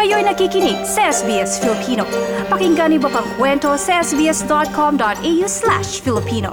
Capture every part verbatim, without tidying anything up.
Kayo'y nakikinig sa S B S Filipino. Pakinggan niyo pa ang kwento sa sbs.com.au slash Filipino.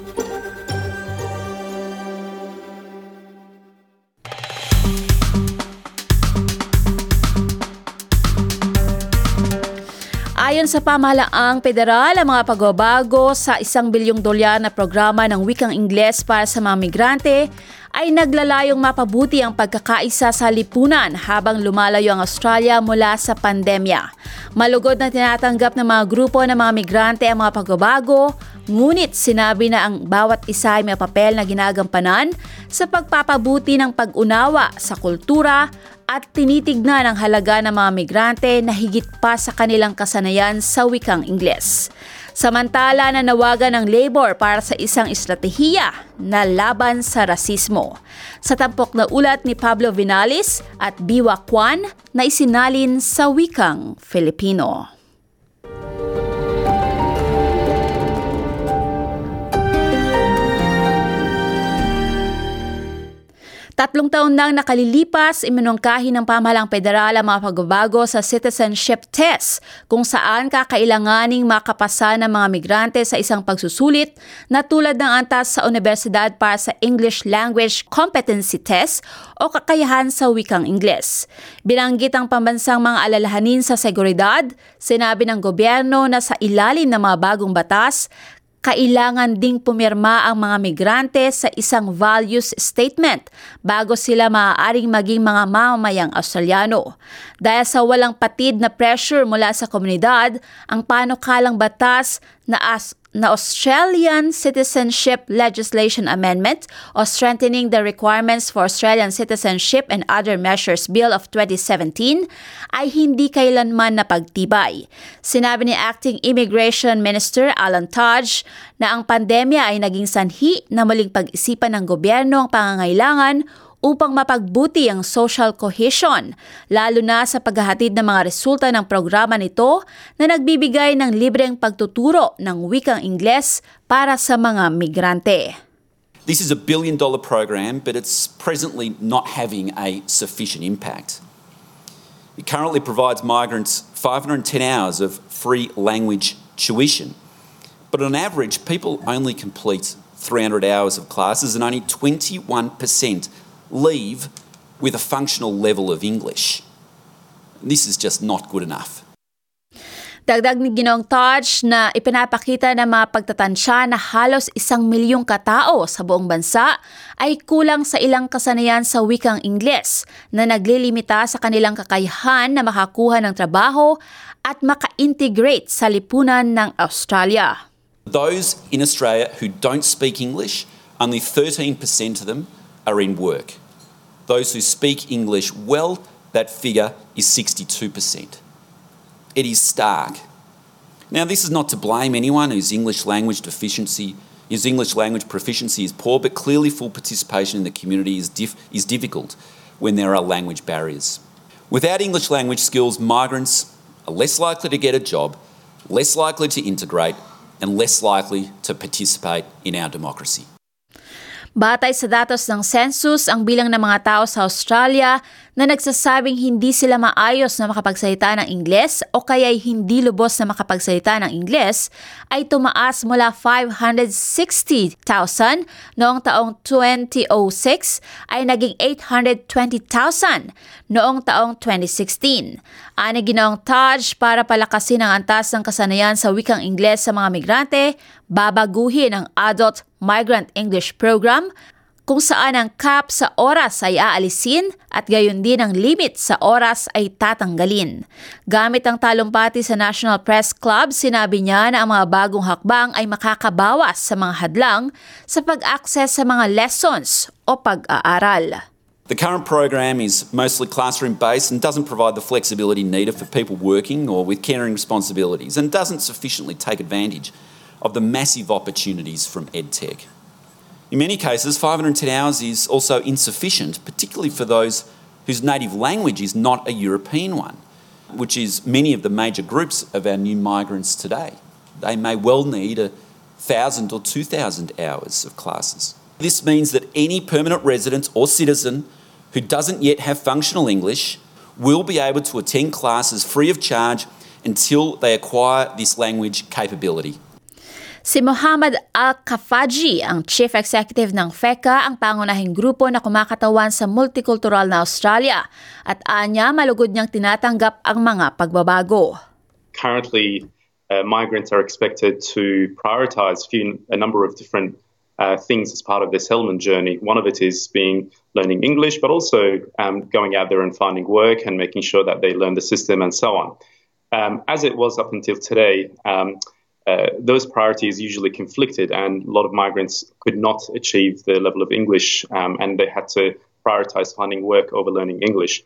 Ayon sa pamahalaang federal, ang mga pagbabago sa isang bilyong dolyar na programa ng wikang Ingles para sa mga migrante ay naglalayong mapabuti ang pagkakaisa sa lipunan habang lumalayo ang Australia mula sa pandemya. Malugod na tinatanggap ng mga grupo ng mga migrante ang mga pagbabago, ngunit sinabi na ang bawat isa ay may papel na ginagampanan sa pagpapabuti ng pag-unawa sa kultura at tinitignan ang halaga ng mga migrante na higit pa sa kanilang kasanayan sa wikang Ingles. Samantala, nanawagan ng Labor para sa isang estratehiya na laban sa rasismo. Sa tampok na ulat ni Pablo Vinales at Biwa Kwan na isinalin sa wikang Filipino. Tatlong taon nang nakalilipas, iminungkahi ng pamahalaang federal ang mga pagbabago sa citizenship test kung saan kakailanganing makapasa ng mga migrante sa isang pagsusulit na tulad ng antas sa universidad para sa English Language Competency Test o kakayahan sa wikang Ingles. Binanggit ang pambansang mga alalahanin sa seguridad, sinabi ng gobyerno na sa ilalim ng mga bagong batas, kailangan ding pumirma ang mga migrante sa isang values statement bago sila maaaring maging mga mamamayang Australiano. Dahil sa walang patid na pressure mula sa komunidad, ang panukalang batas na as na Australian Citizenship Legislation Amendment o Strengthening the Requirements for Australian Citizenship and Other Measures Bill of twenty seventeen ay hindi kailanman napagtibay. Sinabi ni Acting Immigration Minister Alan Tudge na ang pandemya ay naging sanhi na muling pag-isipan ng gobyerno ang pangangailangan upang mapagbuti ang social cohesion, lalo na sa paghahatid ng mga resulta ng programa nito na nagbibigay ng libreng pagtuturo ng wikang Ingles para sa mga migrante. This is a billion dollar program, but it's presently not having a sufficient impact. It currently provides migrants five hundred ten hours of free language tuition, but on average, people only complete three hundred hours of classes and only twenty-one percent leave with a functional level of English. This is just not good enough. Dagdag ni Ginoong Tudge na ipinapakita ng mga pagtatansya na halos isang milyong katao sa buong bansa ay kulang sa ilang kasanayan sa wikang Ingles na naglilimita sa kanilang kakayahan na makakuha ng trabaho at maka-integrate sa lipunan ng Australia. Those in Australia who don't speak English, only thirteen percent of them are in work. Those who speak English well, that figure is sixty-two percent. It is stark. Now, this is not to blame anyone whose English language deficiency, whose English language proficiency is poor, but clearly full participation in the community is, dif- is difficult when there are language barriers. Without English language skills, migrants are less likely to get a job, less likely to integrate, and less likely to participate in our democracy. Batay sa datos ng census, ang bilang ng mga tao sa Australia na nagsasabing hindi sila maayos na makapagsalita ng Ingles o kaya'y hindi lubos na makapagsalita ng Ingles ay tumaas mula five hundred sixty thousand noong taong twenty oh six ay naging eight hundred twenty thousand noong taong twenty sixteen. Ani Ginoong Tudge, para palakasin ang antas ng kasanayan sa wikang Ingles sa mga migrante, babaguhin ang Adult Migrant English Program kung saan ang cap sa oras ay aalisin at gayon din ang limit sa oras ay tatanggalin. Gamit ang talumpati sa National Press Club, sinabi niya na ang mga bagong hakbang ay makakabawas sa mga hadlang sa pag-access sa mga lessons o pag-aaral. The current program is mostly classroom-based and doesn't provide the flexibility needed for people working or with caring responsibilities and doesn't sufficiently take advantage of the massive opportunities from EdTech. In many cases, five hundred ten hours is also insufficient, particularly for those whose native language is not a European one, which is many of the major groups of our new migrants today. They may well need a thousand or two thousand hours of classes. This means that any permanent resident or citizen who doesn't yet have functional English will be able to attend classes free of charge until they acquire this language capability. Si Mohammad Al-Kafaji, ang Chief Executive ng F E C A, ang pangunahing grupo na kumakatawan sa multicultural na Australia, at anya malugod niyang tinatanggap ang mga pagbabago. Currently, uh, migrants are expected to prioritise a number of different uh, things as part of their settlement journey. One of it is being learning English, but also um, going out there and finding work and making sure that they learn the system and so on. Um, as it was up until today, um, uh, those priorities usually conflicted, and a lot of migrants could not achieve the level of English, um, and they had to prioritise finding work over learning English.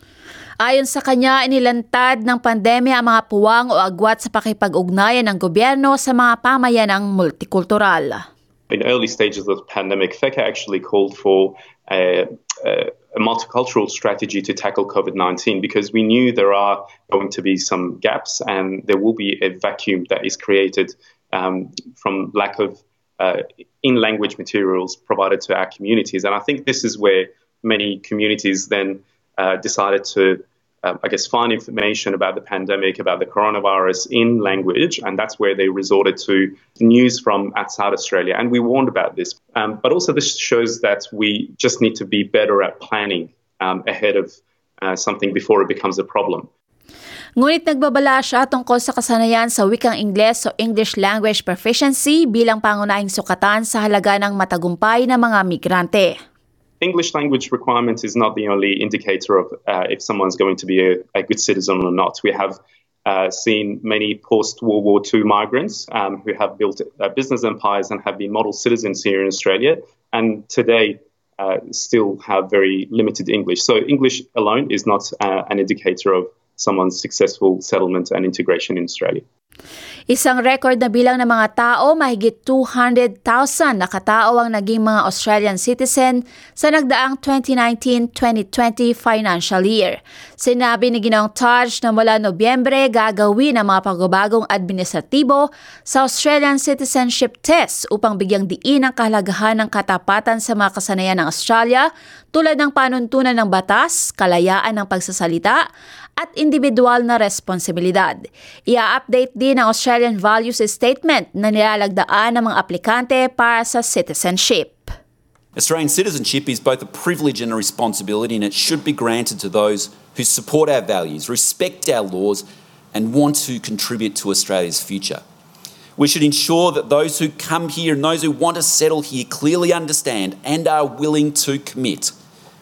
Ayon sa kanya, inilantad ng pandemya ang mga puwang o agwat sa pakipag-ugnayan ng gobyerno sa mga pamayanang multikultural. In early stages of the pandemic, F E C A actually called for a, a, a multicultural strategy to tackle COVID nineteen because we knew there are going to be some gaps and there will be a vacuum that is created um, from lack of uh, in-language materials provided to our communities. And I think this is where many communities then uh, decided to Uh, I guess, find information about the pandemic, about the coronavirus in language, and that's where they resorted to news from outside Australia. And we warned about this. Um, but also this shows that we just need to be better at planning um, ahead of uh, something before it becomes a problem. Ngunit nagbabala siya tungkol sa kasanayan sa wikang Ingles o English language proficiency bilang pangunahing sukatan sa halaga ng matagumpay na mga migrante. English language requirement is not the only indicator of uh, if someone's going to be a, a good citizen or not. We have uh, seen many post-World War Two migrants um, who have built uh, business empires and have been model citizens here in Australia, and today uh, still have very limited English. So English alone is not uh, an indicator of someone's successful settlement and integration in Australia. Isang record na bilang ng mga tao, mahigit two hundred thousand na katao ang naging mga Australian citizen sa nagdaang twenty nineteen twenty twenty financial year. Sinabi ni Ginoong Taj na mula Nobyembre gagawin ang mga pagbabagong administratibo sa Australian Citizenship Test upang bigyang diin ang kahalagahan ng katapatan sa mga kasanayan ng Australia tulad ng panuntunan ng batas, kalayaan ng pagsasalita, at individual na responsibilidad. Ia-update din ang Australian Values Statement na nilalagdaan ng mga aplikante para sa citizenship. Australian citizenship is both a privilege and a responsibility, and it should be granted to those who support our values, respect our laws, and want to contribute to Australia's future. We should ensure that those who come here and those who want to settle here clearly understand and are willing to commit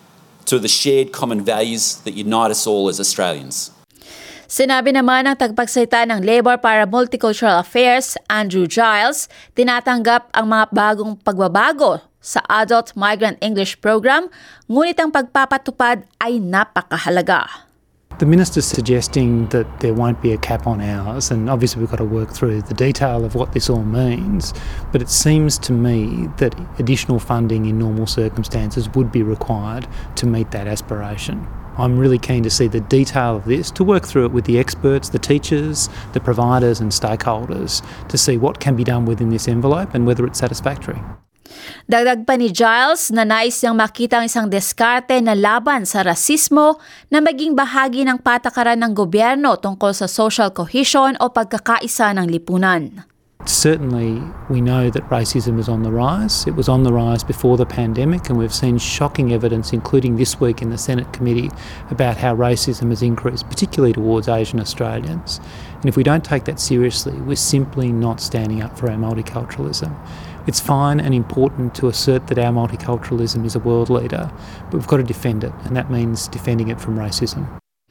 to the shared common values that unite us all as Australians. Sinabi naman ng tagpagsalita ng Labor para Multicultural Affairs, Andrew Giles, tinatanggap ang mga bagong pagbabago sa Adult Migrant English Program, ngunit ang pagpapatupad ay napakahalaga. The minister's suggesting that there won't be a cap on hours, and obviously we've got to work through the detail of what this all means, but it seems to me that additional funding in normal circumstances would be required to meet that aspiration. I'm really keen to see the detail of this, to work through it with the experts, the teachers, the providers and stakeholders, to see what can be done within this envelope and whether it's satisfactory. Dagdag pa ni Giles na nais niyang makita ang isang diskarte na laban sa rasismo na maging bahagi ng patakaran ng gobyerno tungkol sa social cohesion o pagkakaisa ng lipunan. Certainly, we know that racism is on the rise. It was on the rise before the pandemic, and we've seen shocking evidence, including this week in the Senate committee, about how racism has increased, particularly towards Asian Australians. And if we don't take that seriously, we're simply not standing up for our multiculturalism. It's fine and important to assert that our multiculturalism is a world leader, but we've got to defend it, and that means defending it from racism.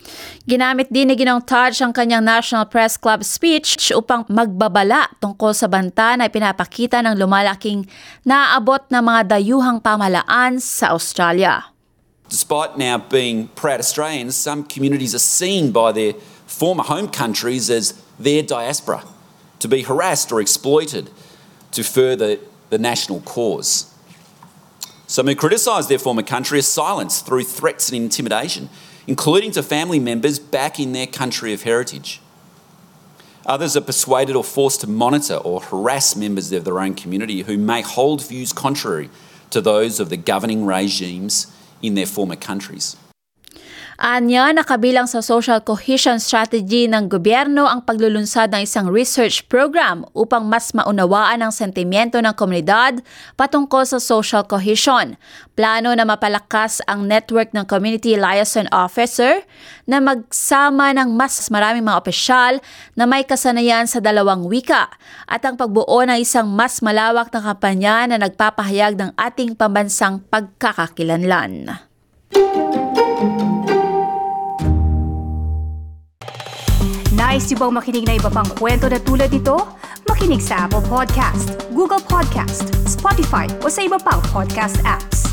Ginamit din ni Ginoong Taj ang kanyang National Press Club speech upang magbabala tungkol sa banta na ipinapakita ng lumalaking naaabot na mga dayuhang pamahalaan sa Australia. Despite now being proud Australians, some communities are seen by their former home countries as their diaspora, to be harassed or exploited to further the national cause. Some who criticise their former country are silenced through threats and intimidation, including to family members back in their country of heritage. Others are persuaded or forced to monitor or harass members of their own community who may hold views contrary to those of the governing regimes in their former countries. Anya, nakabilang sa social cohesion strategy ng gobyerno ang paglulunsad ng isang research program upang mas maunawaan ang sentimiento ng komunidad patungkol sa social cohesion. Plano na mapalakas ang network ng community liaison officer na magsama ng mas maraming mga opisyal na may kasanayan sa dalawang wika at ang pagbuo ng isang mas malawak na kampanya na nagpapahayag ng ating pambansang pagkakakilanlan. Nice yung bang makinig na iba pang kwento na tulad ito? Makinig sa Apple Podcast, Google Podcast, Spotify o sa iba pang podcast apps.